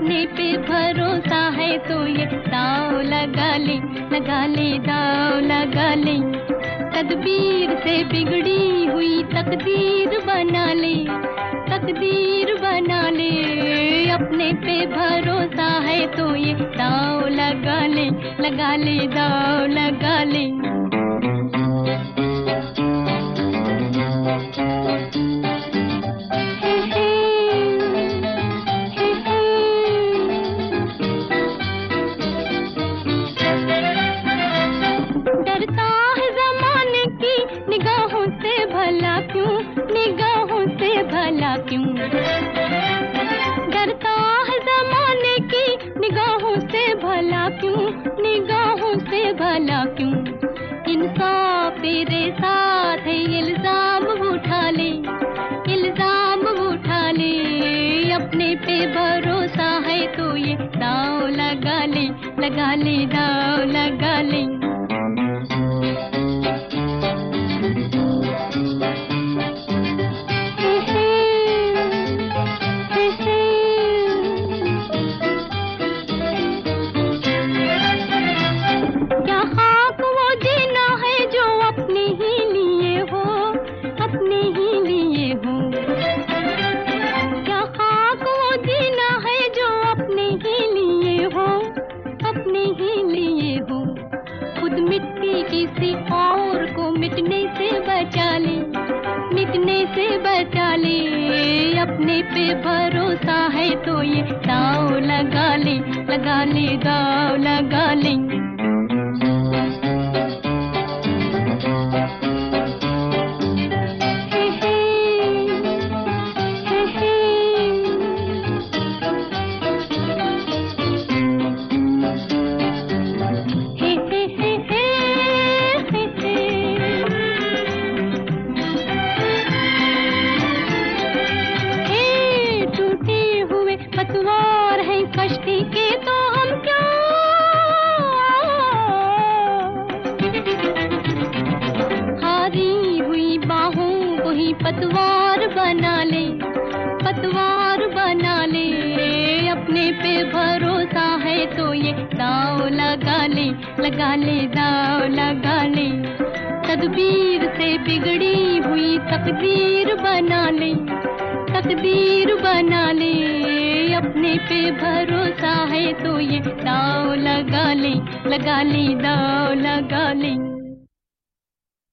अपने पे भरोसा है तो ये दाव लगा ले दाव लगा ले। तदबीर से बिगड़ी हुई तकदीर बना ले अपने पे भरोसा है तो ये दाव लगा ले दाव लगा ले। डरता है ज़माने की निगाहों से भला क्यों, निगाहों से भला क्यों। डरता है ज़माने की निगाहों से भला क्यों, निगाहों से भला क्यों। इंसाफ तेरे साथ है इल्जाम उठा ले अपने पे भरोसा है तो ये दाव लगा ले दाव लगा ले। क्या खाक वो जीना है जो अपने ही लिए हो, अपने ही लिए हो। क्या खाक वो जीना है जो अपने ही लिए हो, अपने ही लिए हो। खुद मिट्टी किसी और को मिटने से बचा ले अपने पे भरोसा है तो ये दाव लगा ले दाव लगा ले। पतवार है कश्ती के तो हम क्या, हारी हुई बाहों को ही पतवार बना ले अपने पे भरोसा है तो ये दाव लगा ले दाव लगा ले। तदबीर से बिगड़ी हुई तकदीर बना ले अपने पे भरोसा है तो ये दाव लगा ले दाव लगा ले।